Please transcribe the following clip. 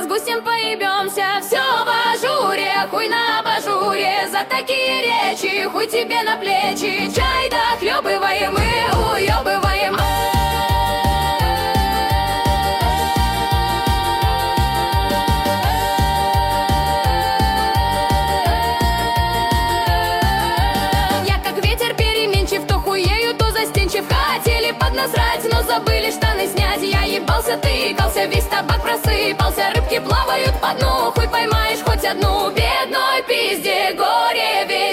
гусем поебемся. Все в ажуре, хуй на абажуре. За такие речи хуй тебе на плечи. Чай дохлебываем и уебываем. Насрать, но забыли штаны снять. Я ебался, тыкался, весь табак просыпался. Рыбки плавают по дну, хуй поймаешь хоть одну. Бедной пизде горе весь.